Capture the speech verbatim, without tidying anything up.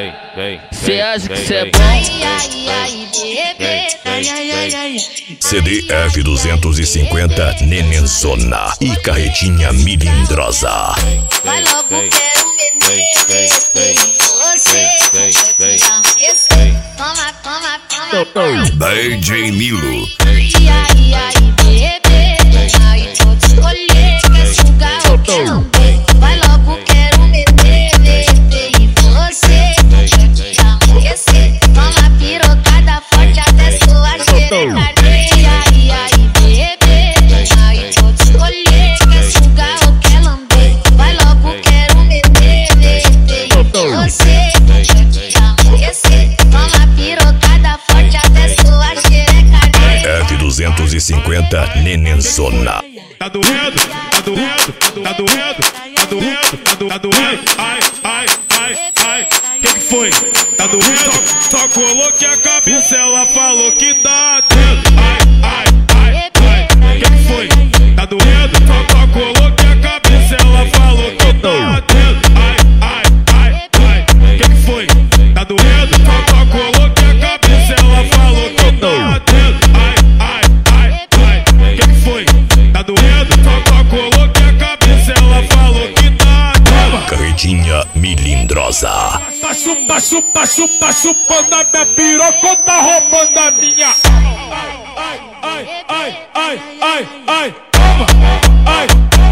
Cê acha que cê é bom? C D F duzentos e cinquenta Nenenzona e Carretinha Milindrosa. Vai logo, quero beber você. Toma, toma, toma. D J Milo. Ai, ai, ai, bebê. Aí pode escolher, quer sugar ou quer lamber. Vai logo, quero beber você. Amanhecer, toma pirocada forte até sua xereca. Ai, ai, ai, bebê. Aí pode escolher, quer sugar ou quer lamber. Vai logo, quero beber você. Amanhecer, toma pirocada forte até sua xereca. F duzentos e cinquenta Nenenzona. Tá doendo, tá doendo, tá doendo, tá doendo, tá doendo, tá doendo. Ai, ai, ai, ai, que que foi? Tá doendo? Só, só coloquei a cabeça, ela falou que tá doendo. Ai, ai, ai, ai, que que foi? Tá doendo? Só, só coloquei a cabeça, ela falou que tá doendo. Ai, ai, ai, ai, que que foi? Tá doendo? Só, só coloquei a cabeça, ela falou que tá doendo. Ai, ai, ai, ai, que que foi? Tá doendo? Só, só coloquei a cabeça, ela falou que tá doendo. Carretinha Milindrosa. Tá chupa, chupa, chupa, chupando a minha piroca, tá roubando a minha. Ai, ai, ai, ai, ai, ai, toma. Ai,